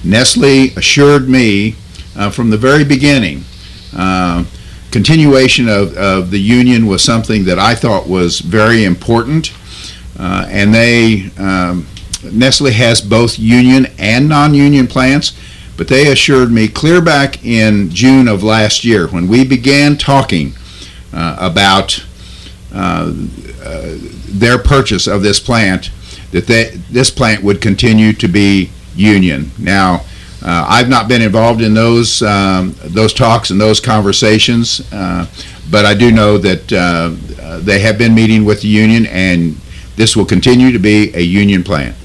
Nestle assured me from the very beginning, continuation of the union was something that I thought was very important, and Nestle has both union and non-union plants, but they assured me clear back in June of last year when we began talking about their purchase of this plant, that this plant would continue to be union. Now, I've not been involved in those talks and those conversations, but I do know that they have been meeting with the union, and this will continue to be a union plant.